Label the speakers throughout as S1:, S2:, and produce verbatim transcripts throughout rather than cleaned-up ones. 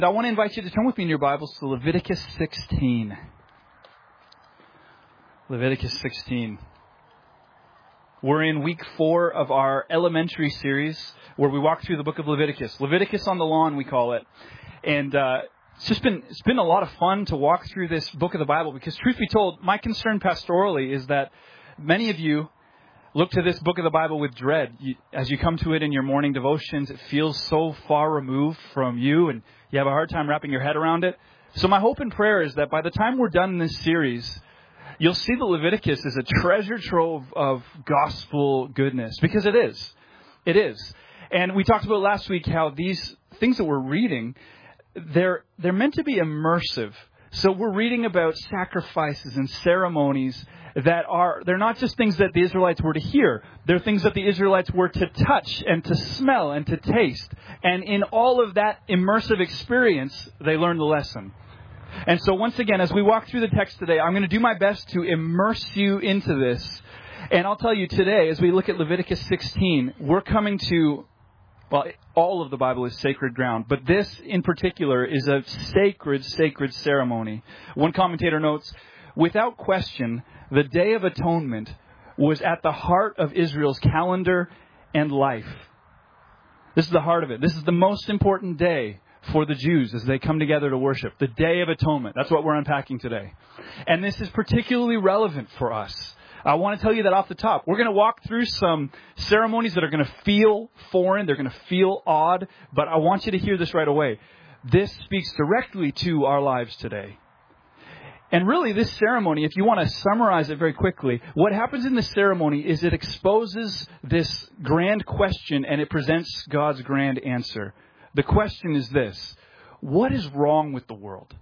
S1: I want to invite you to turn with me in your Bibles to Leviticus sixteen. Leviticus sixteen. We're in week four of our elementary series where we walk through the book of Leviticus. Leviticus on the lawn, we call it. And uh, it's just been it's been a lot of fun to walk through this book of the Bible because, truth be told, my concern pastorally is that many of you look to this book of the Bible with dread. You, as you come to it in your morning devotions, it feels so far removed from you, and you have a hard time wrapping your head around it. So my hope and prayer is that by the time we're done in this series, you'll see the Leviticus as a treasure trove of gospel goodness, because it is. It is. And we talked about last week how these things that we're reading, they're they're meant to be immersive. So we're reading about sacrifices and ceremonies that are, they're not just things that the Israelites were to hear. They're things that the Israelites were to touch and to smell and to taste. And in all of that immersive experience, they learned the lesson. And so once again, as we walk through the text today, I'm going to do my best to immerse you into this. And I'll tell you today, as we look at Leviticus sixteen, we're coming to, well, all of the Bible is sacred ground, but this in particular is a sacred, sacred ceremony. One commentator notes, without question, the Day of Atonement was at the heart of Israel's calendar and life. This is the heart of it. This is the most important day for the Jews as they come together to worship. The Day of Atonement. That's what we're unpacking today. And this is particularly relevant for us. I want to tell you that off the top. We're going to walk through some ceremonies that are going to feel foreign. They're going to feel odd. But I want you to hear this right away. This speaks directly to our lives today. And really, this ceremony, if you want to summarize it very quickly, what happens in this ceremony is it exposes this grand question and it presents God's grand answer. The question is this: what is wrong with the world?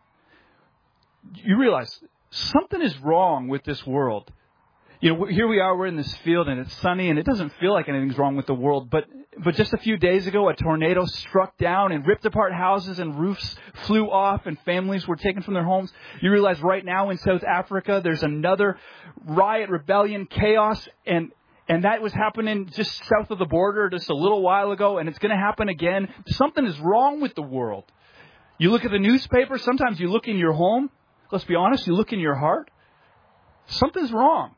S1: You realize something is wrong with this world. You know, here we are, we're in this field and it's sunny and it doesn't feel like anything's wrong with the world. But but just a few days ago, a tornado struck down and ripped apart houses and roofs flew off and families were taken from their homes. You realize right now in South Africa, there's another riot, rebellion, chaos, and and that was happening just south of the border just a little while ago, and it's going to happen again. Something is wrong with the world. You look at the newspaper, sometimes you look in your home. Let's be honest, you look in your heart. Something's wrong.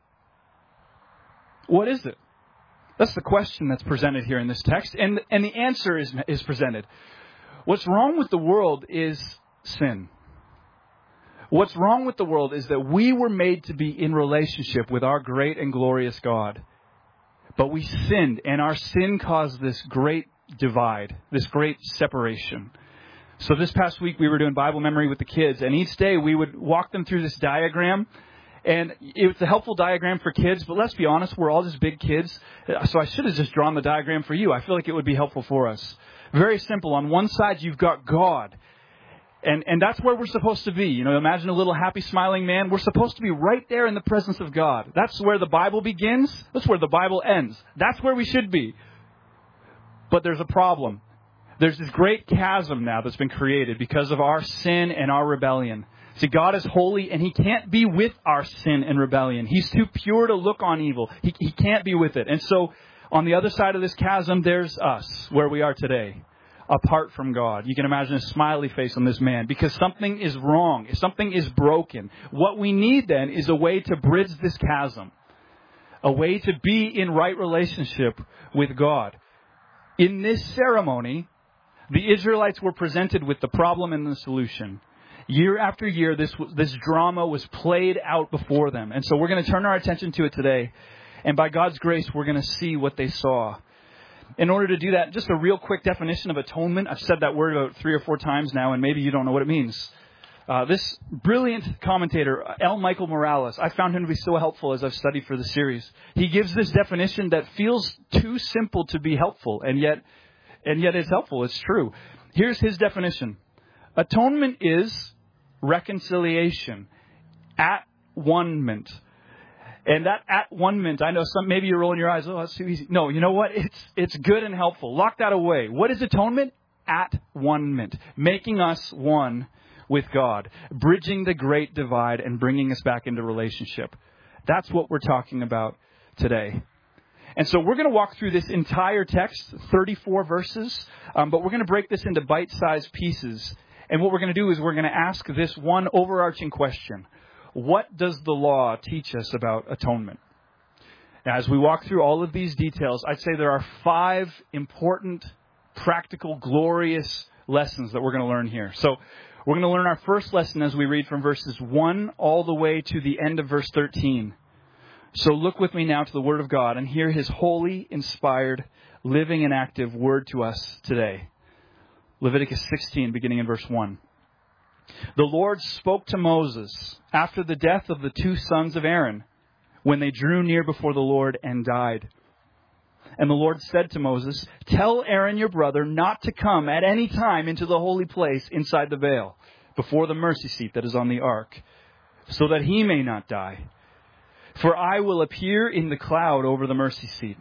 S1: What is it? That's the question that's presented here in this text. And, and the answer is, is presented. What's wrong with the world is sin. What's wrong with the world is that we were made to be in relationship with our great and glorious God. But we sinned, and our sin caused this great divide, this great separation. So this past week we were doing Bible memory with the kids, and each day we would walk them through this diagram. And it's a helpful diagram for kids, but let's be honest, we're all just big kids. So I should have just drawn the diagram for you. I feel like it would be helpful for us. Very simple. On one side, you've got God. And and that's where we're supposed to be. You know, imagine a little happy, smiling man. We're supposed to be right there in the presence of God. That's where the Bible begins. That's where the Bible ends. That's where we should be. But there's a problem. There's this great chasm now that's been created because of our sin and our rebellion. See, God is holy, and He can't be with our sin and rebellion. He's too pure to look on evil. He, he can't be with it. And so, on the other side of this chasm, there's us, where we are today, apart from God. You can imagine a smiley face on this man, because something is wrong. Something is broken. What we need, then, is a way to bridge this chasm. A way to be in right relationship with God. In this ceremony, the Israelites were presented with the problem and the solution. Year after year, this this drama was played out before them. And so we're going to turn our attention to it today. And by God's grace, we're going to see what they saw. In order to do that, just a real quick definition of atonement. I've said that word about three or four times now, and maybe you don't know what it means. Uh, this brilliant commentator, L. Michael Morales, I found him to be so helpful as I've studied for the series. He gives this definition that feels too simple to be helpful, and yet, and yet it's helpful. It's true. Here's his definition. Atonement is reconciliation, at-one-ment. And that at-one-ment, I know some, maybe you're rolling your eyes, oh, that's too easy. No, you know what? It's it's good and helpful. Lock that away. What is atonement? At-one-ment. Making us one with God. Bridging the great divide and bringing us back into relationship. That's what we're talking about today. And so we're going to walk through this entire text, thirty-four verses, um, but we're going to break this into bite-sized pieces. And what we're going to do is we're going to ask this one overarching question. What does the law teach us about atonement? Now, as we walk through all of these details, I'd say there are five important, practical, glorious lessons that we're going to learn here. So we're going to learn our first lesson as we read from verses one all the way to the end of verse thirteen. So look with me now to the Word of God and hear His holy, inspired, living and active Word to us today. Leviticus sixteen, beginning in verse one. The Lord spoke to Moses after the death of the two sons of Aaron, when they drew near before the Lord and died. And the Lord said to Moses, "Tell Aaron your brother not to come at any time into the holy place inside the veil, before the mercy seat that is on the ark, so that he may not die. For I will appear in the cloud over the mercy seat.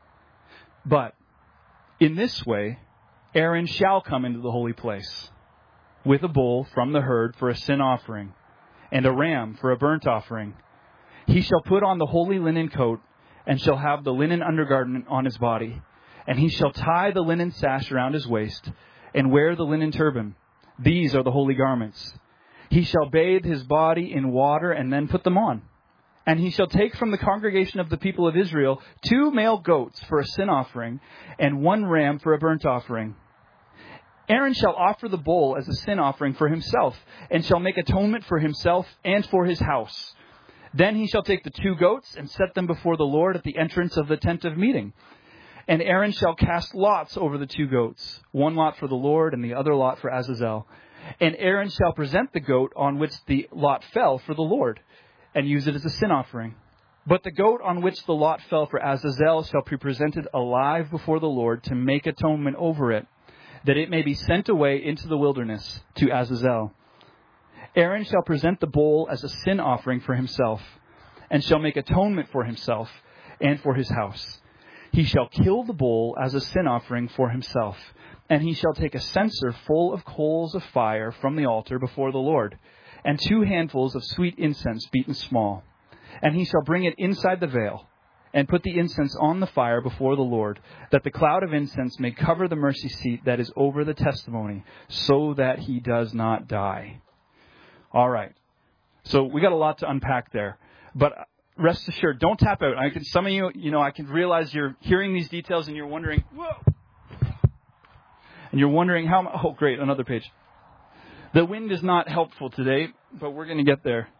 S1: But in this way, Aaron shall come into the holy place with a bull from the herd for a sin offering and a ram for a burnt offering. He shall put on the holy linen coat and shall have the linen undergarment on his body. And he shall tie the linen sash around his waist and wear the linen turban. These are the holy garments. He shall bathe his body in water and then put them on. And he shall take from the congregation of the people of Israel two male goats for a sin offering and one ram for a burnt offering. Aaron shall offer the bull as a sin offering for himself and shall make atonement for himself and for his house. Then he shall take the two goats and set them before the Lord at the entrance of the tent of meeting. And Aaron shall cast lots over the two goats, one lot for the Lord and the other lot for Azazel. And Aaron shall present the goat on which the lot fell for the Lord, and use it as a sin offering. But the goat on which the lot fell for Azazel shall be presented alive before the Lord to make atonement over it, that it may be sent away into the wilderness to Azazel. Aaron shall present the bull as a sin offering for himself, and shall make atonement for himself and for his house. He shall kill the bull as a sin offering for himself, and he shall take a censer full of coals of fire from the altar before the Lord, and two handfuls of sweet incense beaten small. And he shall bring it inside the veil, and put the incense on the fire before the Lord, that the cloud of incense may cover the mercy seat that is over the testimony, so that he does not die. All right. So we got a lot to unpack there. But rest assured, don't tap out. I can, some of you, you know, I can realize you're hearing these details and you're wondering, whoa. And you're wondering how, oh, great, another page. The wind is not helpful today, but we're going to get there.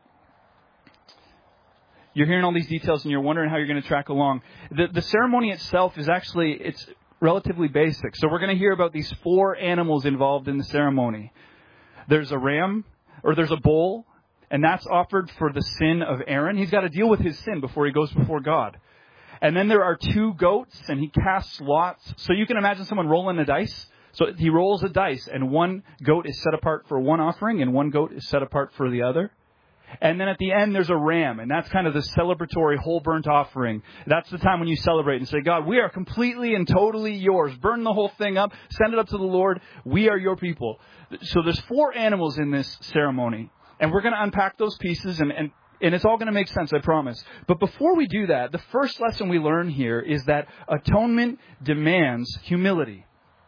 S1: You're hearing all these details and you're wondering how you're going to track along. The, the ceremony itself is actually, it's relatively basic. So we're going to hear about these four animals involved in the ceremony. There's a ram, or there's a bull, and that's offered for the sin of Aaron. He's got to deal with his sin before he goes before God. And then there are two goats, and he casts lots. So you can imagine someone rolling a dice. So he rolls a dice, and one goat is set apart for one offering, and one goat is set apart for the other. And then at the end, there's a ram, and that's kind of the celebratory whole burnt offering. That's the time when you celebrate and say, God, we are completely and totally yours. Burn the whole thing up. Send it up to the Lord. We are your people. So there's four animals in this ceremony, and we're going to unpack those pieces, and, and, and it's all going to make sense, I promise. But before we do that, the first lesson we learn here is that atonement demands humility.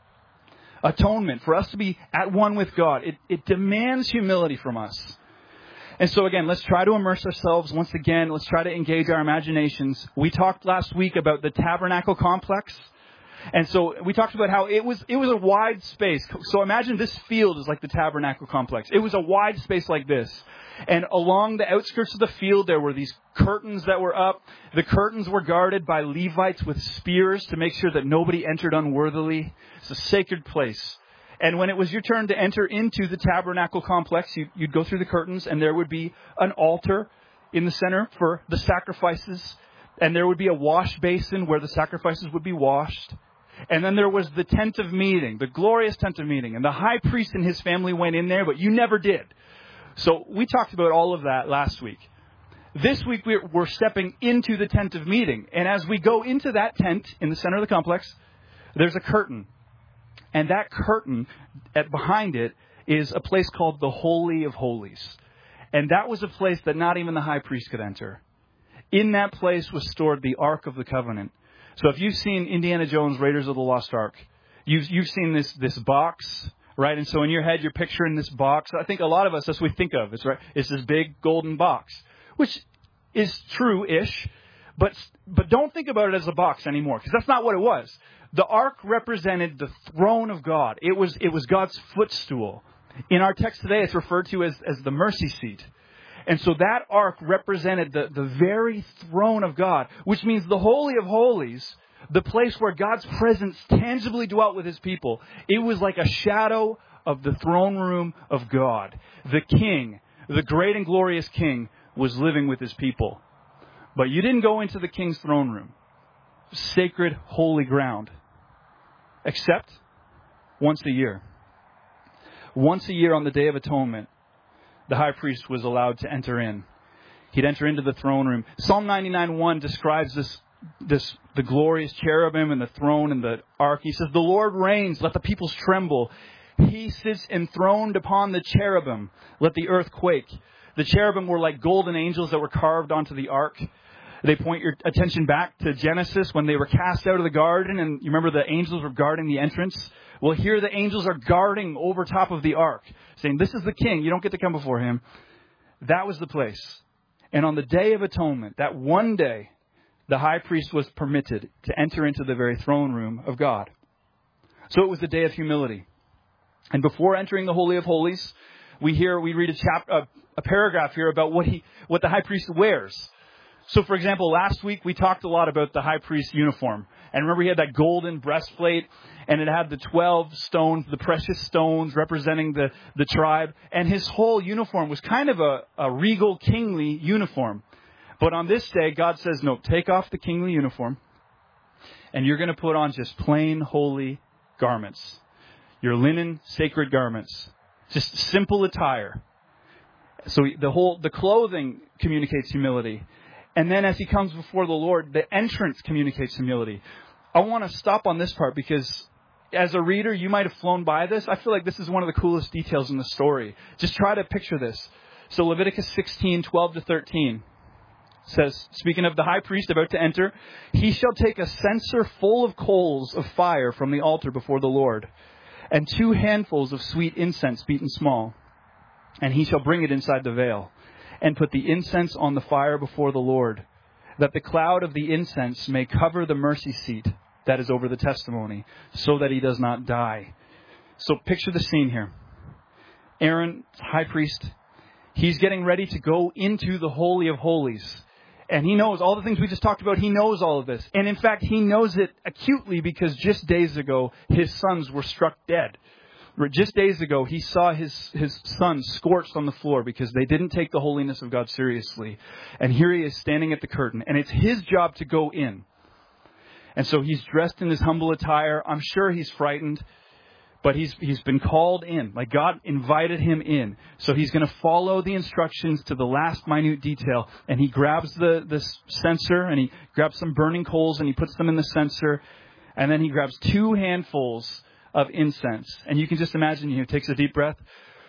S1: Atonement, for us to be at one with God, it, it demands humility from us. And so again, let's try to immerse ourselves once again. Let's try to engage our imaginations. We talked last week about the tabernacle complex. And so we talked about how it was it was a wide space. So imagine this field is like the tabernacle complex. It was a wide space like this. And along the outskirts of the field, there were these curtains that were up. The curtains were guarded by Levites with spears to make sure that nobody entered unworthily. It's a sacred place. And when it was your turn to enter into the tabernacle complex, you, you'd go through the curtains, and there would be an altar in the center for the sacrifices. And there would be a wash basin where the sacrifices would be washed. And then there was the tent of meeting, the glorious tent of meeting. And the high priest and his family went in there, but you never did. So we talked about all of that last week. This week we're, we're stepping into the tent of meeting. And as we go into that tent in the center of the complex, there's a curtain. And that curtain, at behind it, is a place called the Holy of Holies. And that was a place that not even the high priest could enter. In that place was stored the Ark of the Covenant. So if you've seen Indiana Jones, Raiders of the Lost Ark, you've, you've seen this, this box, right? And so in your head, you're picturing this box. I think a lot of us, that's what we think of. It's, right, it's this big golden box, which is true-ish. But but don't think about it as a box anymore, because that's not what it was. The ark represented the throne of God. It was it was God's footstool. In our text today, it's referred to as, as the mercy seat. And so that ark represented the, the very throne of God, which means the Holy of Holies, the place where God's presence tangibly dwelt with his people. It was like a shadow of the throne room of God. The king, the great and glorious king, was living with his people. But you didn't go into the king's throne room, sacred, holy ground, except once a year. Once a year on the Day of Atonement, the high priest was allowed to enter in. He'd enter into the throne room. Psalm ninety-nine one describes this, this, the glorious cherubim and the throne and the ark. He says, "The Lord reigns, let the peoples tremble. He sits enthroned upon the cherubim, let the earth quake." The cherubim were like golden angels that were carved onto the ark. They point your attention back to Genesis when they were cast out of the garden, and you remember the angels were guarding the entrance? Well, here the angels are guarding over top of the ark, saying, "This is the king. You don't get to come before him." That was the place. And on the Day of Atonement, that one day, the high priest was permitted to enter into the very throne room of God. So it was the day of humility. And before entering the Holy of Holies, we hear, we read a chapter, a, a paragraph here about what he, what the high priest wears. So, for example, last week we talked a lot about the high priest's uniform. And remember, he had that golden breastplate, and it had the twelve stones, the precious stones representing the, the tribe. And his whole uniform was kind of a, a regal, kingly uniform. But on this day, God says, no, take off the kingly uniform, and you're going to put on just plain, holy garments. Your linen, sacred garments. Just simple attire. So the whole, the clothing communicates humility. And then as he comes before the Lord, the entrance communicates humility. I want to stop on this part because as a reader, you might have flown by this. I feel like this is one of the coolest details in the story. Just try to picture this. So Leviticus sixteen, twelve to thirteen says, speaking of the high priest about to enter, "He shall take a censer full of coals of fire from the altar before the Lord, and two handfuls of sweet incense beaten small. And he shall bring it inside the veil, and put the incense on the fire before the Lord, that the cloud of the incense may cover the mercy seat that is over the testimony, so that he does not die." So picture the scene here. Aaron, high priest, he's getting ready to go into the Holy of Holies. And he knows all the things we just talked about. He knows all of this. And in fact, he knows it acutely because just days ago, his sons were struck dead. Just days ago, he saw his, his sons scorched on the floor because they didn't take the holiness of God seriously. And here he is standing at the curtain. And it's his job to go in. And so he's dressed in this humble attire. I'm sure he's frightened. But he's he's been called in. Like God invited him in. So he's going to follow the instructions to the last minute detail. And he grabs the, the censer and he grabs some burning coals and he puts them in the censer. And then he grabs two handfuls of incense. And you can just imagine, he takes a deep breath.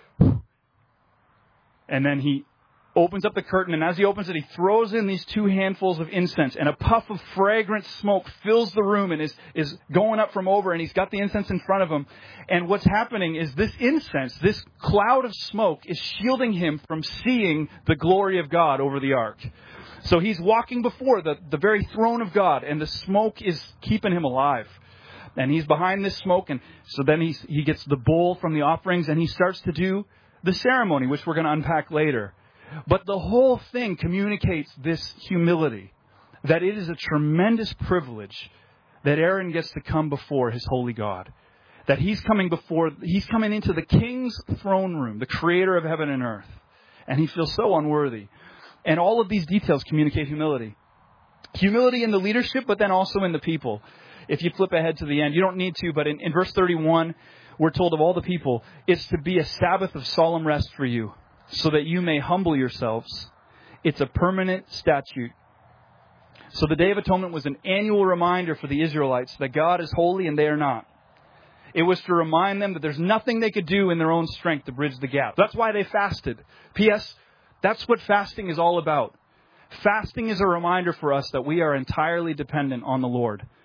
S1: And then he opens up the curtain. And as he opens it, he throws in these two handfuls of incense. And a puff of fragrant smoke fills the room and is, is going up from over. And he's got the incense in front of him. And what's happening is this incense, this cloud of smoke, is shielding him from seeing the glory of God over the ark. So he's walking before the, the very throne of God. And the smoke is keeping him alive. And he's behind this smoke. And so then he's, he gets the bowl from the offerings. And he starts to do the ceremony, which we're going to unpack later. But the whole thing communicates this humility, that it is a tremendous privilege that Aaron gets to come before his holy God, that he's coming before, he's coming into the king's throne room, the creator of heaven and earth, and he feels so unworthy. And all of these details communicate humility. Humility in the leadership, but then also in the people. If you flip ahead to the end, you don't need to, but in, in verse thirty-one, we're told of all the people, it's to be a Sabbath of solemn rest for you, so that you may humble yourselves. It's a permanent statute. So the Day of Atonement was an annual reminder for the Israelites that God is holy and they are not. It was to remind them that there's nothing they could do in their own strength to bridge the gap. That's why they fasted. P S. That's what fasting is all about. Fasting is a reminder for us that we are entirely dependent on the Lord.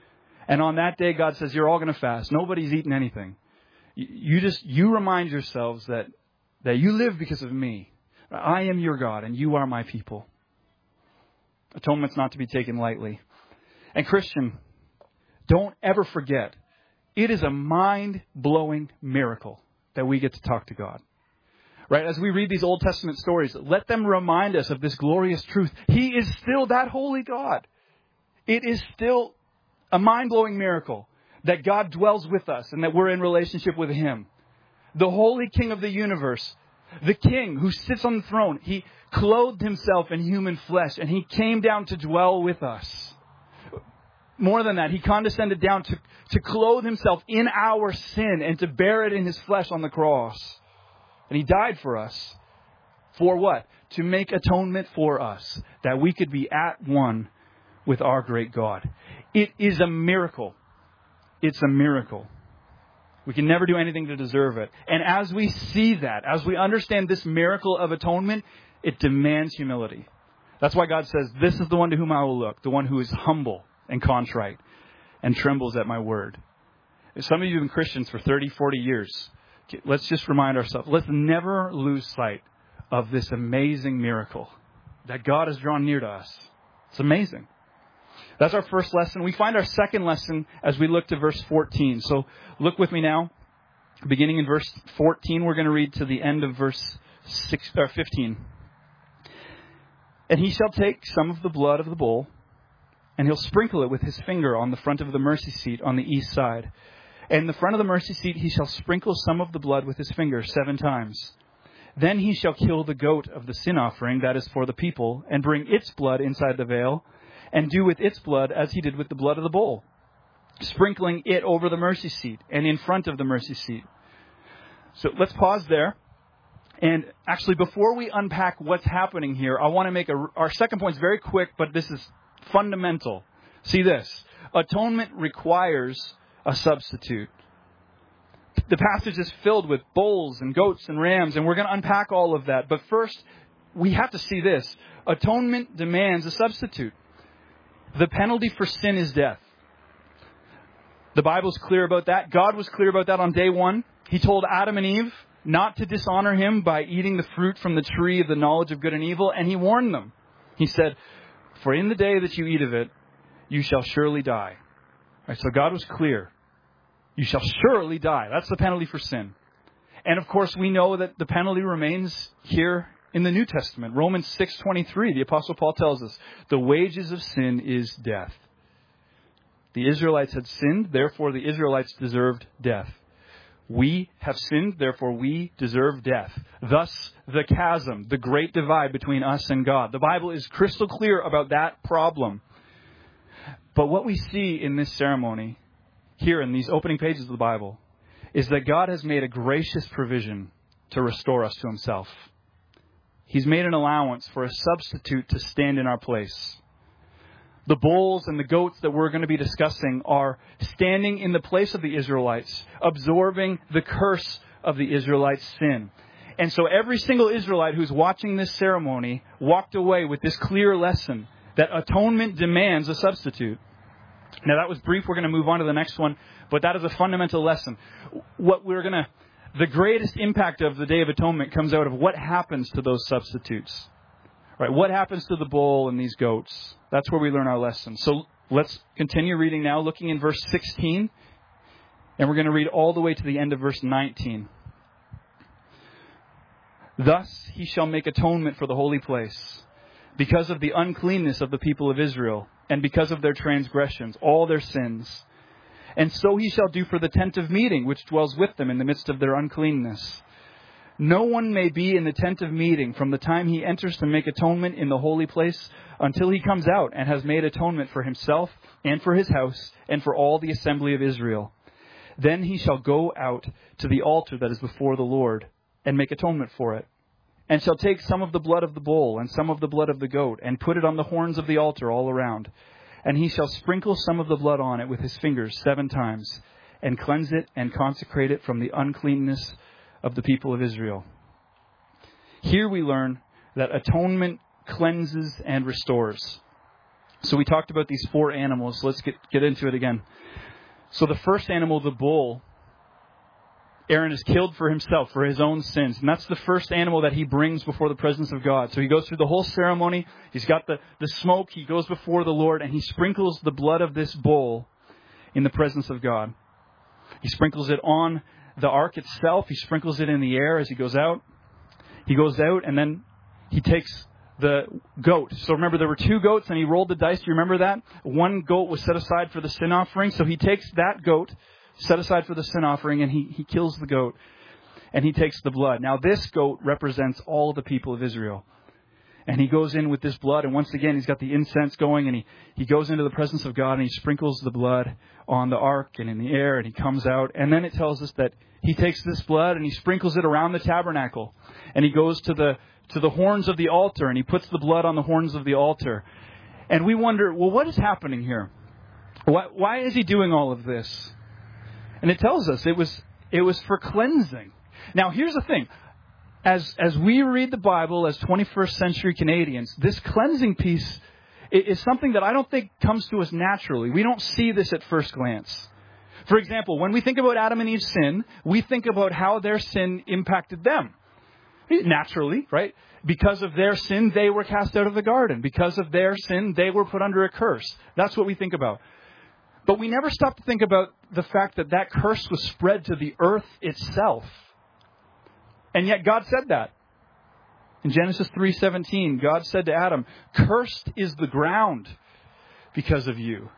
S1: And on that day, God says, you're all going to fast. Nobody's eating anything. You just, you remind yourselves that, that you live because of me. I am your God and you are my people. Atonement's not to be taken lightly. And Christian, don't ever forget, it is a mind-blowing miracle that we get to talk to God. Right? As we read these Old Testament stories, let them remind us of this glorious truth. He is still that holy God. It is still a mind-blowing miracle that God dwells with us and that we're in relationship with Him. The holy King of the universe, the King who sits on the throne, He clothed Himself in human flesh and He came down to dwell with us. More than that, He condescended down to, to clothe Himself in our sin and to bear it in His flesh on the cross. And He died for us. For what? To make atonement for us, that we could be at one with our great God. It is a miracle. It's a miracle. We can never do anything to deserve it. And as we see that, as we understand this miracle of atonement, it demands humility. That's why God says, this is the one to whom I will look, the one who is humble and contrite and trembles at my word. Some of you have been Christians for thirty, forty years. Let's just remind ourselves, let's never lose sight of this amazing miracle that God has drawn near to us. It's amazing. That's our first lesson. We find our second lesson as we look to verse fourteen. So look with me now. Beginning in verse fourteen, we're going to read to the end of verse six, or fifteen. And he shall take some of the blood of the bull, and he'll sprinkle it with his finger on the front of the mercy seat on the east side. And in the front of the mercy seat he shall sprinkle some of the blood with his finger seven times. Then he shall kill the goat of the sin offering that is for the people, and bring its blood inside the veil, and do with its blood as he did with the blood of the bull, sprinkling it over the mercy seat and in front of the mercy seat. So let's pause there. And actually, before we unpack what's happening here, I want to make a, our second point is very quick, but this is fundamental. See this. Atonement requires a substitute. The passage is filled with bulls and goats and rams, and we're going to unpack all of that. But first, we have to see this. Atonement demands a substitute. The penalty for sin is death. The Bible's clear about that. God was clear about that on day one. He told Adam and Eve not to dishonor Him by eating the fruit from the tree of the knowledge of good and evil. And He warned them. He said, for in the day that you eat of it, you shall surely die. Right, so God was clear. You shall surely die. That's the penalty for sin. And of course, we know that the penalty remains here in the New Testament. Romans six twenty-three, the Apostle Paul tells us, the wages of sin is death. The Israelites had sinned, therefore the Israelites deserved death. We have sinned, therefore we deserve death. Thus, the chasm, the great divide between us and God. The Bible is crystal clear about that problem. But what we see in this ceremony, here in these opening pages of the Bible, is that God has made a gracious provision to restore us to Himself. He's made an allowance for a substitute to stand in our place. The bulls and the goats that we're going to be discussing are standing in the place of the Israelites, absorbing the curse of the Israelites' sin. And so every single Israelite who's watching this ceremony walked away with this clear lesson that atonement demands a substitute. Now that was brief. We're going to move on to the next one, but that is a fundamental lesson. What we're going to The greatest impact of the Day of Atonement comes out of what happens to those substitutes. Right? What happens to the bull and these goats? That's where we learn our lesson. So let's continue reading now, looking in verse sixteen. And we're going to read all the way to the end of verse nineteen. Thus he shall make atonement for the holy place, because of the uncleanness of the people of Israel, and because of their transgressions, all their sins. And so he shall do for the tent of meeting, which dwells with them in the midst of their uncleanness. No one may be in the tent of meeting from the time he enters to make atonement in the holy place until he comes out and has made atonement for himself and for his house and for all the assembly of Israel. Then he shall go out to the altar that is before the Lord and make atonement for it, and shall take some of the blood of the bull and some of the blood of the goat and put it on the horns of the altar all around. And he shall sprinkle some of the blood on it with his fingers seven times, and cleanse it and consecrate it from the uncleanness of the people of Israel. Here we learn that atonement cleanses and restores. So we talked about these four animals. Let's get, get into it again. So the first animal, the bull, Aaron has killed for himself, for his own sins. And that's the first animal that he brings before the presence of God. So he goes through the whole ceremony. He's got the, the smoke. He goes before the Lord and he sprinkles the blood of this bull in the presence of God. He sprinkles it on the ark itself. He sprinkles it in the air as he goes out. He goes out and then he takes the goat. So remember, there were two goats and he rolled the dice. Do you remember that? One goat was set aside for the sin offering. So he takes that goat, set aside for the sin offering, and he, he kills the goat. And he takes the blood. Now this goat represents all the people of Israel. And he goes in with this blood. And once again, he's got the incense going. And he, he goes into the presence of God and he sprinkles the blood on the ark and in the air. And he comes out. And then it tells us that he takes this blood and he sprinkles it around the tabernacle. And he goes to the to the horns of the altar, and he puts the blood on the horns of the altar. And we wonder, well, what is happening here? Why, why is he doing all of this? And it tells us it was it was for cleansing. Now, here's the thing. As as we read the Bible as twenty-first century Canadians, this cleansing piece is something that I don't think comes to us naturally. We don't see this at first glance. For example, when we think about Adam and Eve's sin, we think about how their sin impacted them. Naturally, right? Because of their sin, they were cast out of the garden. Because of their sin, they were put under a curse. That's what we think about. But we never stop to think about the fact that that curse was spread to the earth itself. And yet God said that. In Genesis three seventeen, God said to Adam, "Cursed is the ground because of you."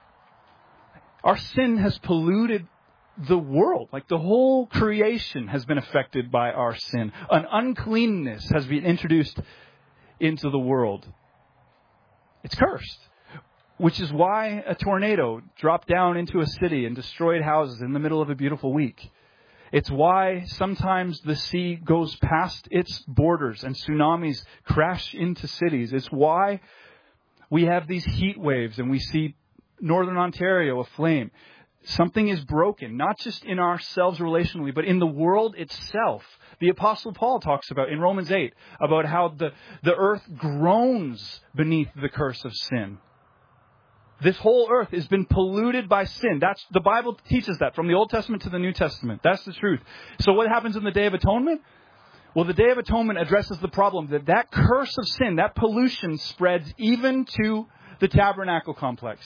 S1: Our sin has polluted the world, like the whole creation has been affected by our sin. An uncleanness has been introduced into the world. It's cursed, which is why a tornado dropped down into a city and destroyed houses in the middle of a beautiful week. It's why sometimes the sea goes past its borders and tsunamis crash into cities. It's why we have these heat waves and we see Northern Ontario aflame. Something is broken, not just in ourselves relationally, but in the world itself. The Apostle Paul talks about in Romans eight about how the, the earth groans beneath the curse of sin. This whole earth has been polluted by sin. That's the Bible teaches that from the Old Testament to the New Testament. That's the truth. So what happens in the Day of Atonement? Well, the Day of Atonement addresses the problem that that curse of sin, that pollution spreads even to the tabernacle complex.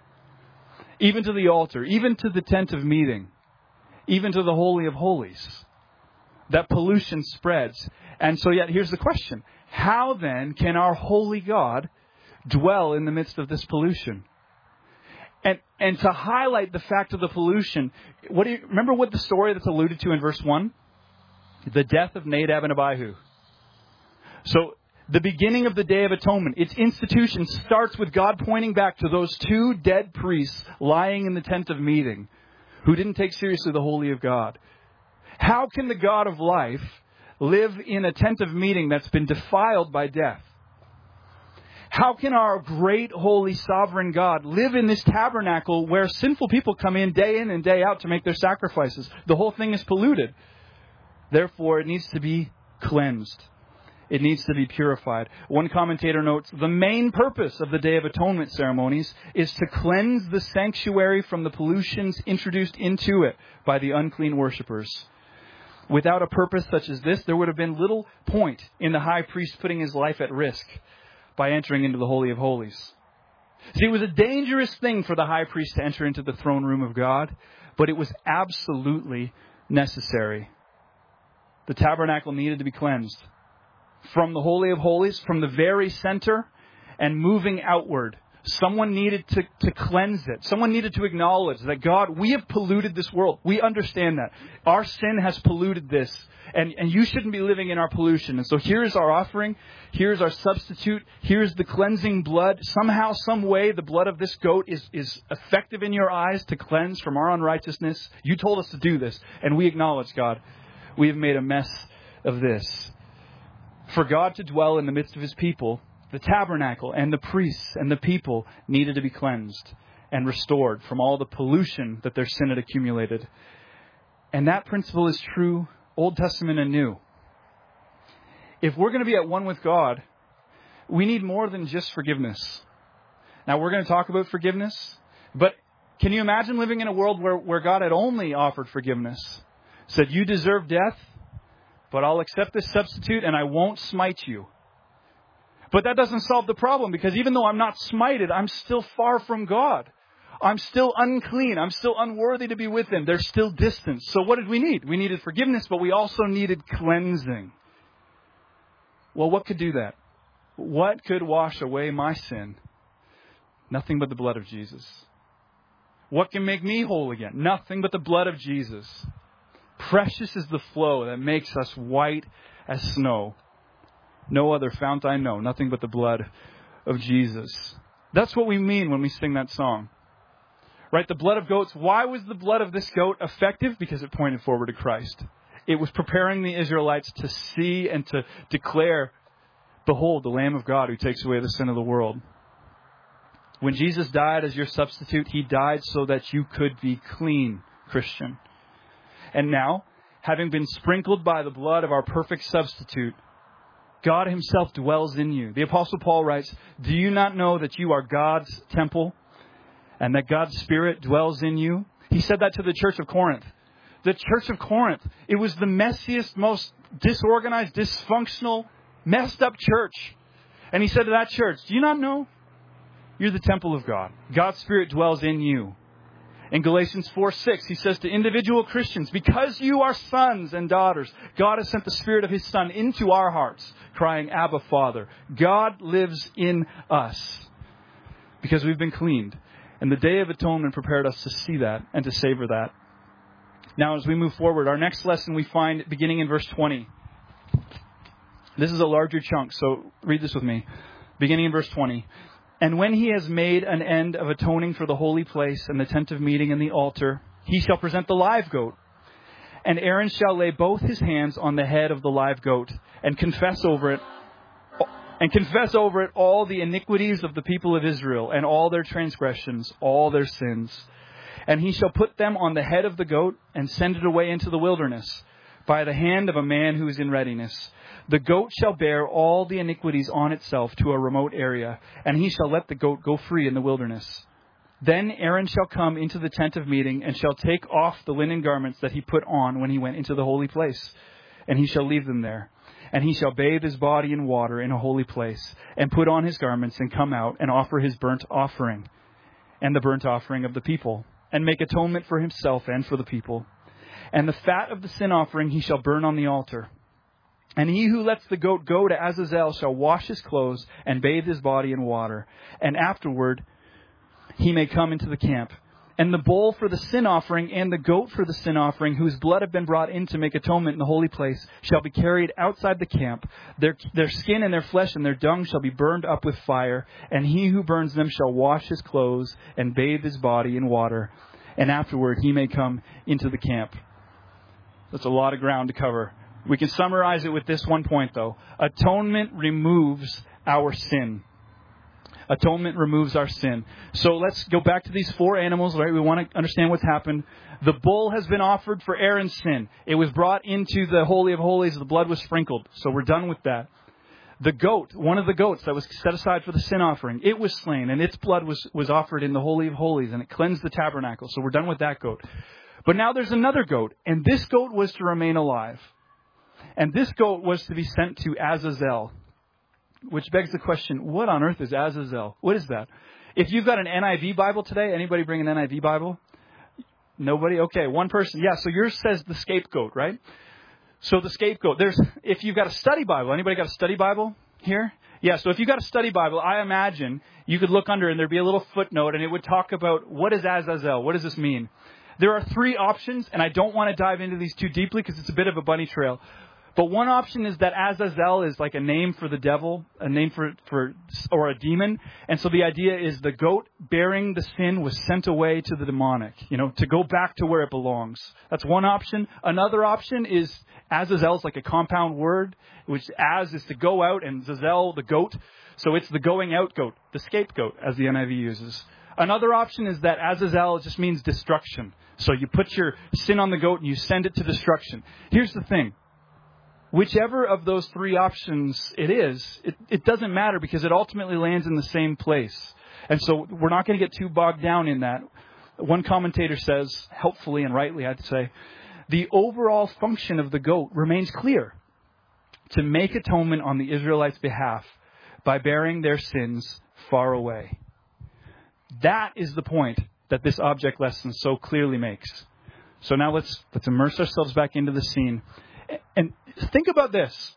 S1: Even to the altar, even to the tent of meeting, even to the Holy of Holies. That pollution spreads. And so yet here's the question. How then can our holy God dwell in the midst of this pollution? And and to highlight the fact of the pollution, what do you remember what the story that's alluded to in verse one? The death of Nadab and Abihu. So the beginning of the Day of Atonement, its institution starts with God pointing back to those two dead priests lying in the tent of meeting who didn't take seriously the holy of God. How can the God of life live in a tent of meeting that's been defiled by death? How can our great, holy, sovereign God live in this tabernacle where sinful people come in day in and day out to make their sacrifices? The whole thing is polluted. Therefore, it needs to be cleansed. It needs to be purified. One commentator notes, the main purpose of the Day of Atonement ceremonies is to cleanse the sanctuary from the pollutions introduced into it by the unclean worshippers. Without a purpose such as this, there would have been little point in the high priest putting his life at risk by entering into the Holy of Holies. See, it was a dangerous thing for the high priest to enter into the throne room of God, but it was absolutely necessary. The tabernacle needed to be cleansed. From the Holy of Holies, from the very center, and moving outward. Someone needed to, to cleanse it. Someone needed to acknowledge that, God, we have polluted this world. We understand that. Our sin has polluted this. And, and you shouldn't be living in our pollution. And so here's our offering. Here's our substitute. Here's the cleansing blood. Somehow, some way, the blood of this goat is, is effective in your eyes to cleanse from our unrighteousness. You told us to do this. And we acknowledge, God, we have made a mess of this. For God to dwell in the midst of his people, the tabernacle and the priests and the people needed to be cleansed and restored from all the pollution that their sin had accumulated. And that principle is true Old Testament and New. If we're going to be at one with God, we need more than just forgiveness. Now, we're going to talk about forgiveness, but can you imagine living in a world where, where God had only offered forgiveness? Said, you deserve death, but I'll accept this substitute and I won't smite you. But that doesn't solve the problem, because even though I'm not smited, I'm still far from God. I'm still unclean. I'm still unworthy to be with Him. There's still distance. So what did we need? We needed forgiveness, but we also needed cleansing. Well, what could do that? What could wash away my sin? Nothing but the blood of Jesus. What can make me whole again? Nothing but the blood of Jesus. Precious is the flow that makes us white as snow. No other fount I know. Nothing but the blood of Jesus. That's what we mean when we sing that song. Right? The blood of goats. Why was the blood of this goat effective? Because it pointed forward to Christ. It was preparing the Israelites to see and to declare, behold, the Lamb of God who takes away the sin of the world. When Jesus died as your substitute, He died so that you could be clean, Christian. And now, having been sprinkled by the blood of our perfect substitute, God Himself dwells in you. The Apostle Paul writes, do you not know that you are God's temple and that God's Spirit dwells in you? He said that to the church of Corinth. The church of Corinth, it was the messiest, most disorganized, dysfunctional, messed up church. And he said to that church, do you not know? You're the temple of God. God's Spirit dwells in you. In Galatians four six, he says to individual Christians, because you are sons and daughters, God has sent the Spirit of His Son into our hearts, crying, Abba, Father. God lives in us because we've been cleaned. And the Day of Atonement prepared us to see that and to savor that. Now, as we move forward, our next lesson we find beginning in verse twenty. This is a larger chunk, so read this with me. Beginning in verse twenty. And when He has made an end of atoning for the holy place and the tent of meeting and the altar, He shall present the live goat. And Aaron shall lay both his hands on the head of the live goat and confess over it, and confess over it all the iniquities of the people of Israel and all their transgressions, all their sins. And he shall put them on the head of the goat and send it away into the wilderness by the hand of a man who is in readiness. The goat shall bear all the iniquities on itself to a remote area, and he shall let the goat go free in the wilderness. Then Aaron shall come into the tent of meeting and shall take off the linen garments that he put on when he went into the holy place, and he shall leave them there. And he shall bathe his body in water in a holy place, and put on his garments and come out and offer his burnt offering and the burnt offering of the people, and make atonement for himself and for the people. And the fat of the sin offering he shall burn on the altar. And he who lets the goat go to Azazel shall wash his clothes and bathe his body in water. And afterward he may come into the camp. And the bull for the sin offering and the goat for the sin offering, whose blood have been brought in to make atonement in the holy place, shall be carried outside the camp. Their, their skin and their flesh and their dung shall be burned up with fire. And he who burns them shall wash his clothes and bathe his body in water. And afterward he may come into the camp. That's a lot of ground to cover. We can summarize it with this one point, though. Atonement removes our sin. Atonement removes our sin. So let's go back to these four animals, right? We want to understand what's happened. The bull has been offered for Aaron's sin. It was brought into the Holy of Holies. The blood was sprinkled. So we're done with that. The goat, one of the goats that was set aside for the sin offering, it was slain, and its blood was, was offered in the Holy of Holies, and it cleansed the tabernacle. So we're done with that goat. But now there's another goat, and this goat was to remain alive. And this goat was to be sent to Azazel, which begs the question, what on earth is Azazel? What is that? If you've got an N I V Bible today, anybody bring an N I V Bible? Nobody? Okay, one person. Yeah, so yours says the scapegoat, right? So the scapegoat. There's, if you've got a study Bible, anybody got a study Bible here? Yeah, so if you've got a study Bible, I imagine you could look under and there'd be a little footnote and it would talk about what is Azazel? What does this mean? There are three options, and I don't want to dive into these too deeply because it's a bit of a bunny trail. But one option is that Azazel is like a name for the devil, a name for, for or a demon. And so the idea is the goat bearing the sin was sent away to the demonic, you know, to go back to where it belongs. That's one option. Another option is Azazel is like a compound word, which Az is to go out and Zazel, the goat. So it's the going out goat, the scapegoat, as the N I V uses. Another option is that Azazel just means destruction. So you put your sin on the goat and you send it to destruction. Here's the thing. Whichever of those three options it is, it, it doesn't matter because it ultimately lands in the same place. And so we're not going to get too bogged down in that. One commentator says, helpfully and rightly, I'd say, the overall function of the goat remains clear: to make atonement on the Israelites' behalf by bearing their sins far away. That is the point that this object lesson so clearly makes. So now let's let's immerse ourselves back into the scene. And think about this.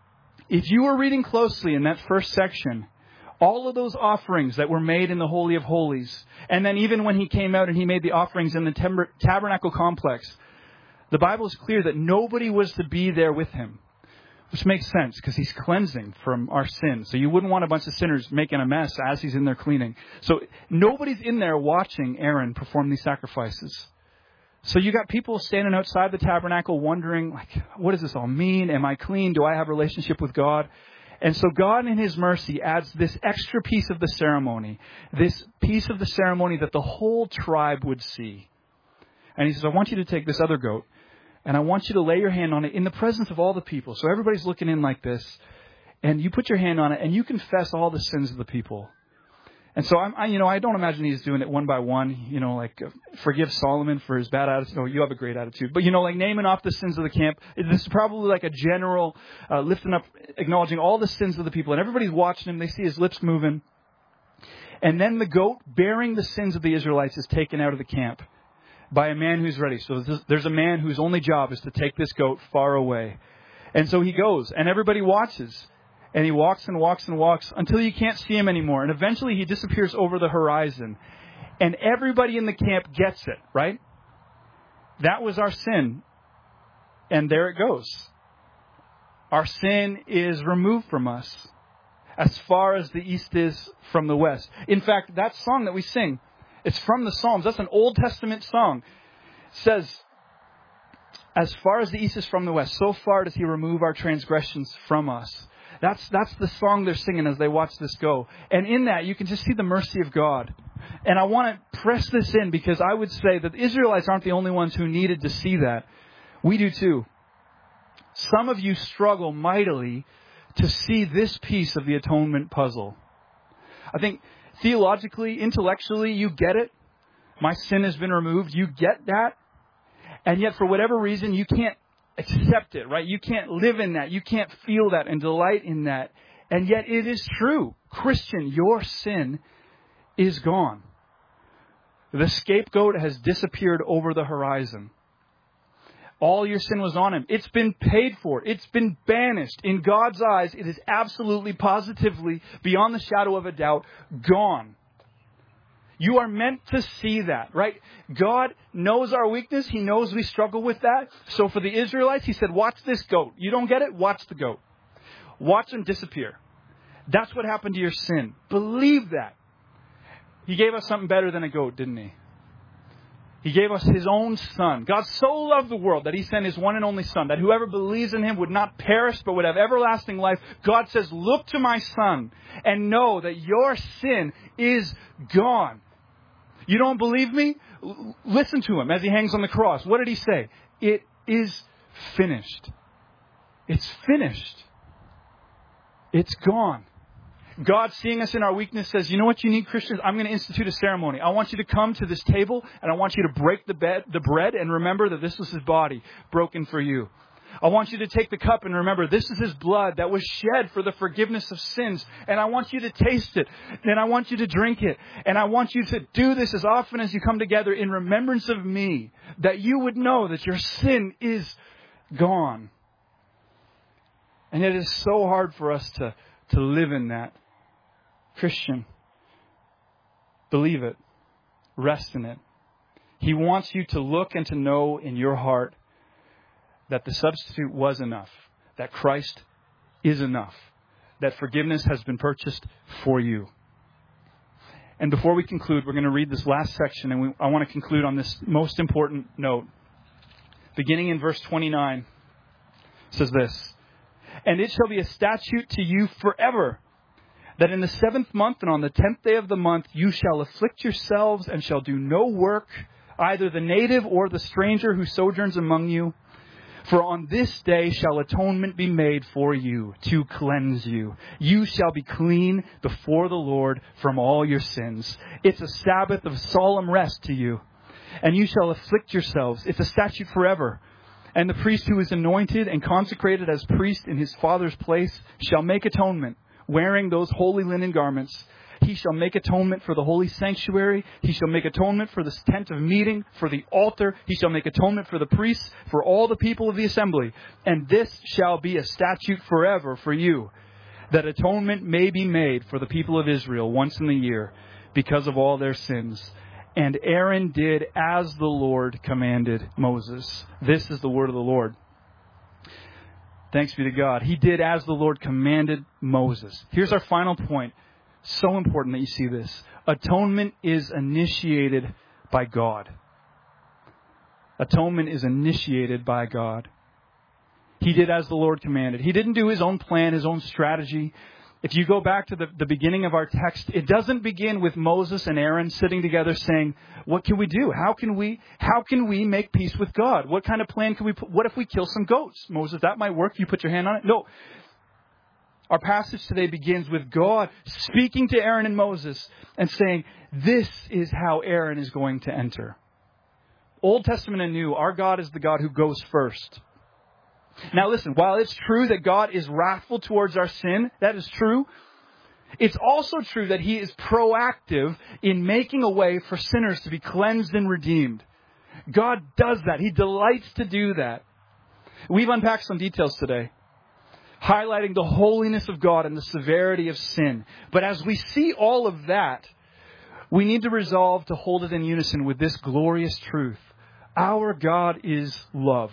S1: If you were reading closely in that first section, all of those offerings that were made in the Holy of Holies, and then even when he came out and he made the offerings in the tab- tabernacle complex, the Bible is clear that nobody was to be there with him. Which makes sense because he's cleansing from our sins. So you wouldn't want a bunch of sinners making a mess as he's in there cleaning. So nobody's in there watching Aaron perform these sacrifices. So you got people standing outside the tabernacle wondering, like, what does this all mean? Am I clean? Do I have a relationship with God? And so God in his mercy adds this extra piece of the ceremony, this piece of the ceremony that the whole tribe would see. And he says, I want you to take this other goat and I want you to lay your hand on it in the presence of all the people. So everybody's looking in like this, and you put your hand on it and you confess all the sins of the people. And so I'm, I, you know, I don't imagine he's doing it one by one, you know, like uh, forgive Solomon for his bad attitude. Oh, you have a great attitude. But, you know, like naming off the sins of the camp. This is probably like a general uh, lifting up, acknowledging all the sins of the people. And everybody's watching him. They see his lips moving. And then the goat bearing the sins of the Israelites is taken out of the camp by a man who's ready. So there's a man whose only job is to take this goat far away. And so he goes and everybody watches. And he walks and walks and walks until you can't see him anymore. And eventually he disappears over the horizon. And everybody in the camp gets it, right? That was our sin. And there it goes. Our sin is removed from us as far as the east is from the west. In fact, that song that we sing, it's from the Psalms. That's an Old Testament song. It says, as far as the east is from the west, so far does he remove our transgressions from us. That's that's the song they're singing as they watch this go. And in that, you can just see the mercy of God. And I want to press this in because I would say that the Israelites aren't the only ones who needed to see that. We do too. Some of you struggle mightily to see this piece of the atonement puzzle. I think theologically, intellectually, you get it. My sin has been removed. You get that. And yet, for whatever reason, you can't accept it, right? You can't live in that. You can't feel that and delight in that. And yet it is true. Christian, your sin is gone. The scapegoat has disappeared over the horizon. All your sin was on him. It's been paid for. It's been banished. In God's eyes, it is absolutely, positively, beyond the shadow of a doubt, gone. You are meant to see that, right? God knows our weakness. He knows we struggle with that. So for the Israelites, he said, watch this goat. You don't get it? Watch the goat. Watch him disappear. That's what happened to your sin. Believe that. He gave us something better than a goat, didn't he? He gave us his own son. God so loved the world that he sent his one and only son, that whoever believes in him would not perish but would have everlasting life. God says, look to my son and know that your sin is gone. You don't believe me? L- listen to him as he hangs on the cross. What did he say? It is finished. It's finished. It's gone. God, seeing us in our weakness, says, you know what you need, Christians? I'm going to institute a ceremony. I want you to come to this table and I want you to break the, bed, the bread and remember that this was his body broken for you. I want you to take the cup and remember this is his blood that was shed for the forgiveness of sins. And I want you to taste it. And I want you to drink it. And I want you to do this as often as you come together in remembrance of me, that you would know that your sin is gone. And it is so hard for us to, to live in that. Christian, believe it. Rest in it. He wants you to look and to know in your heart that the substitute was enough, that Christ is enough, that forgiveness has been purchased for you. And before we conclude, we're going to read this last section, and we, I want to conclude on this most important note. Beginning in verse twenty-nine, it says this, and it shall be a statute to you forever, that in the seventh month and on the tenth day of the month you shall afflict yourselves and shall do no work, either the native or the stranger who sojourns among you. For on this day shall atonement be made for you to cleanse you. You shall be clean before the Lord from all your sins. It's a Sabbath of solemn rest to you. And you shall afflict yourselves. It's a statute forever. And the priest who is anointed and consecrated as priest in his Father's place shall make atonement, wearing those holy linen garments. He shall make atonement for the holy sanctuary. He shall make atonement for the tent of meeting, for the altar. He shall make atonement for the priests, for all the people of the assembly. And this shall be a statute forever for you, that atonement may be made for the people of Israel once in the year, because of all their sins. And Aaron did as the Lord commanded Moses. This is the word of the Lord. Thanks be to God. He did as the Lord commanded Moses. Here's our final point. So important that you see this. Atonement is initiated by God. Atonement is initiated by God. He did as the Lord commanded. He didn't do his own plan, his own strategy. If you go back to the, the beginning of our text, it doesn't begin with Moses and Aaron sitting together saying, what can we do? How can we, how can we make peace with God? What kind of plan can we put? What if we kill some goats? Moses, that might work. You put your hand on it. No. Our passage today begins with God speaking to Aaron and Moses and saying, this is how Aaron is going to enter. Old Testament and New, our God is the God who goes first. Now listen, while it's true that God is wrathful towards our sin, that is true. It's also true that he is proactive in making a way for sinners to be cleansed and redeemed. God does that. He delights to do that. We've unpacked some details today, highlighting the holiness of God and the severity of sin. But as we see all of that, we need to resolve to hold it in unison with this glorious truth. Our God is love.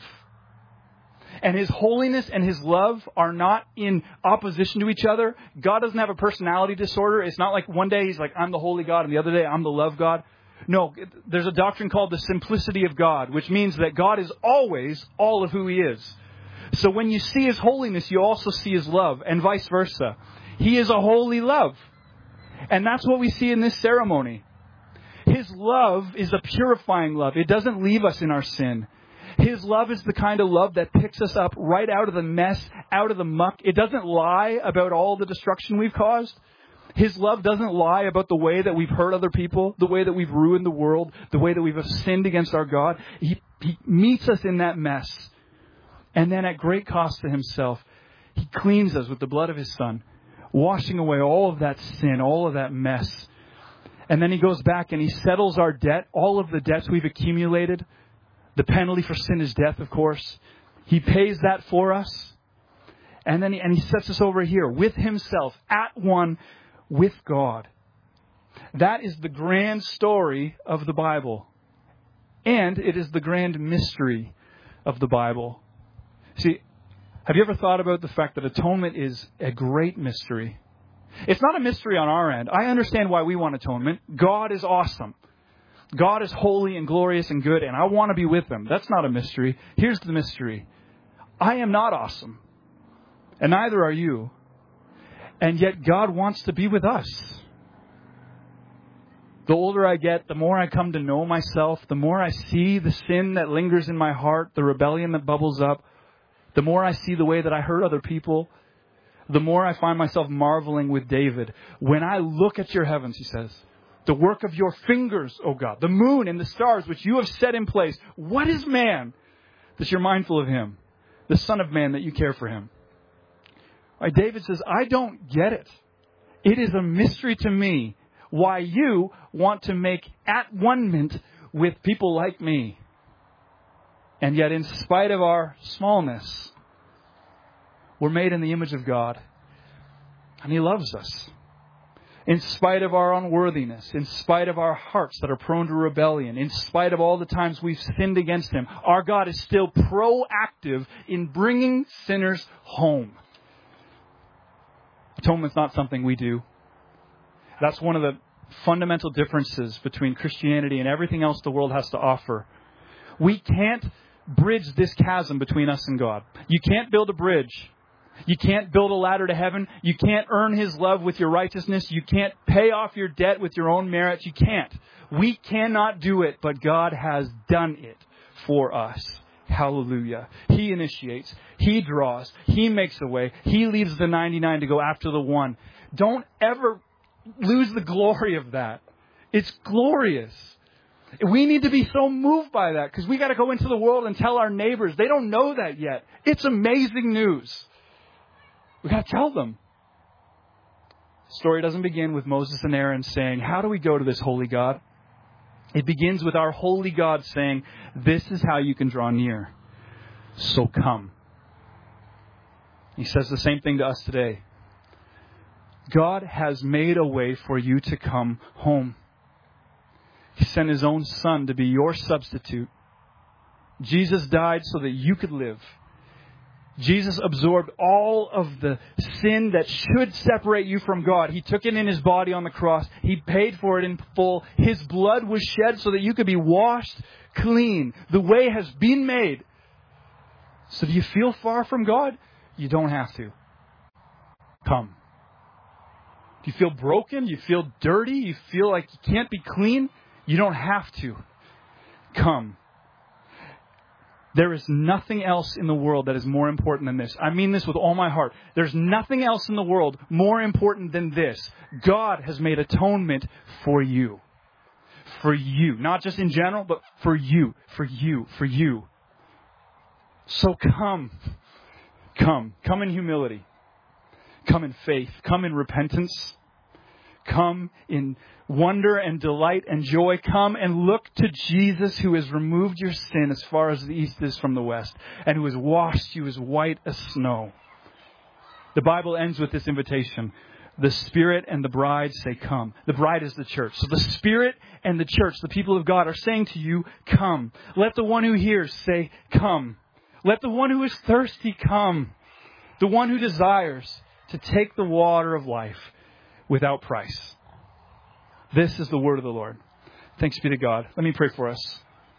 S1: And his holiness and his love are not in opposition to each other. God doesn't have a personality disorder. It's not like one day he's like, I'm the holy God, and the other day I'm the love God. No, there's a doctrine called the simplicity of God, which means that God is always all of who he is. So when you see his holiness, you also see his love, and vice versa. He is a holy love. And that's what we see in this ceremony. His love is a purifying love. It doesn't leave us in our sin. His love is the kind of love that picks us up right out of the mess, out of the muck. It doesn't lie about all the destruction we've caused. His love doesn't lie about the way that we've hurt other people, the way that we've ruined the world, the way that we've sinned against our God. He, he meets us in that mess. And then at great cost to himself, he cleans us with the blood of his Son, washing away all of that sin, all of that mess. And then he goes back and he settles our debt, all of the debts we've accumulated. The penalty for sin is death, of course. He pays that for us. And then he, and he sets us over here with himself, at one with God. That is the grand story of the Bible. And it is the grand mystery of the Bible. See, have you ever thought about the fact that atonement is a great mystery? It's not a mystery on our end. I understand why we want atonement. God is awesome. God is holy and glorious and good, and I want to be with him. That's not a mystery. Here's the mystery. I am not awesome, and neither are you. And yet God wants to be with us. The older I get, the more I come to know myself, the more I see the sin that lingers in my heart, the rebellion that bubbles up, the more I see the way that I hurt other people, the more I find myself marveling with David. When I look at your heavens, he says, the work of your fingers, O God, the moon and the stars which you have set in place. What is man that you're mindful of him? The Son of Man that you care for him. Right, David says, I don't get it. It is a mystery to me why you want to make at-one-ment with people like me. And yet, in spite of our smallness, we're made in the image of God. And he loves us. In spite of our unworthiness, in spite of our hearts that are prone to rebellion, in spite of all the times we've sinned against him, our God is still proactive in bringing sinners home. Atonement's not something we do. That's one of the fundamental differences between Christianity and everything else the world has to offer. We can't bridge this chasm between us and God. You can't build a bridge. You can't build a ladder to heaven. You can't earn his love with your righteousness. You can't pay off your debt with your own merits. You can't. We cannot do it, but God has done it for us. Hallelujah. He initiates. He draws. He makes a way. He leaves the ninety-nine to go after the one. Don't ever lose the glory of that. It's glorious. We need to be so moved by that because we got to go into the world and tell our neighbors. They don't know that yet. It's amazing news. We got to tell them. The story doesn't begin with Moses and Aaron saying, how do we go to this holy God? It begins with our holy God saying, this is how you can draw near. So come. He says the same thing to us today. God has made a way for you to come home. He sent His own Son to be your substitute. Jesus died so that you could live. Jesus absorbed all of the sin that should separate you from God. He took it in His body on the cross. He paid for it in full. His blood was shed so that you could be washed clean. The way has been made. So do you feel far from God? You don't have to. Come. Do you feel broken? You feel dirty? You feel like you can't be clean? You don't have to. Come. There is nothing else in the world that is more important than this. I mean this with all my heart. There's nothing else in the world more important than this. God has made atonement for you. For you. Not just in general, but for you. For you. For you. So come. Come. Come in humility. Come in faith. Come in repentance. Come in wonder and delight and joy. Come and look to Jesus, who has removed your sin as far as the east is from the west, and who has washed you as white as snow. The Bible ends with this invitation. The Spirit and the bride say, come. The bride is the church. So the Spirit and the church, the people of God, are saying to you, come. Let the one who hears say, come. Let the one who is thirsty come. The one who desires to take the water of life without price. This is the word of the Lord. Thanks be to God. Let me pray for us.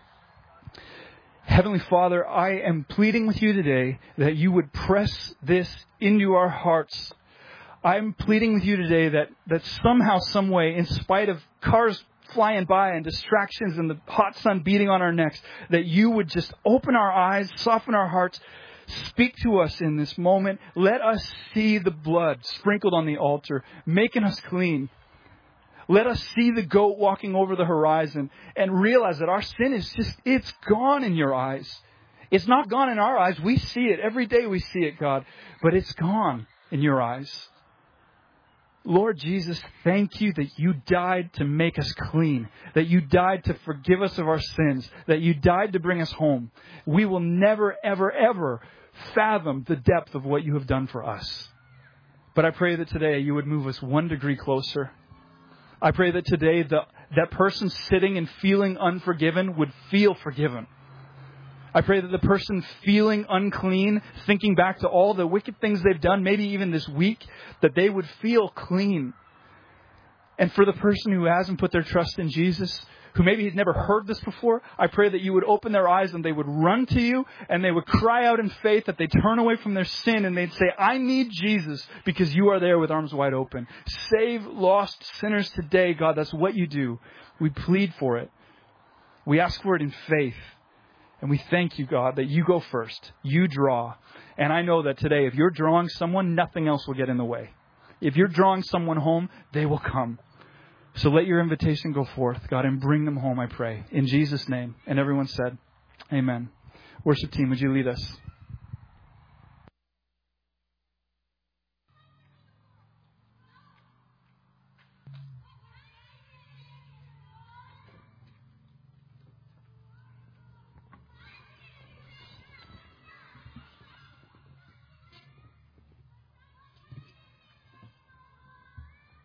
S1: Heavenly Father, I am pleading with you today that you would press this into our hearts. I'm pleading with you today that, that somehow, some way, in spite of cars flying by and distractions and the hot sun beating on our necks, that you would just open our eyes, soften our hearts, speak to us in this moment. Let us see the blood sprinkled on the altar, making us clean. Let us see the goat walking over the horizon and realize that our sin is just, it's gone in your eyes. It's not gone in our eyes. We see it. Every day we see it, God. But it's gone in your eyes. Lord Jesus, thank you that you died to make us clean, that you died to forgive us of our sins, that you died to bring us home. We will never, ever, ever fathom the depth of what you have done for us. But I pray that today you would move us one degree closer. I pray that today the, that person sitting and feeling unforgiven would feel forgiven. I pray that the person feeling unclean, thinking back to all the wicked things they've done, maybe even this week, that they would feel clean. And for the person who hasn't put their trust in Jesus, who maybe has never heard this before, I pray that you would open their eyes and they would run to you and they would cry out in faith, that they turn away from their sin and they'd say, I need Jesus, because you are there with arms wide open. Save lost sinners today, God. That's what you do. We plead for it. We ask for it in faith. And we thank you, God, that you go first. You draw. And I know that today, if you're drawing someone, nothing else will get in the way. If you're drawing someone home, they will come. So let your invitation go forth, God, and bring them home, I pray. In Jesus' name. And everyone said, amen. Worship team, would you lead us?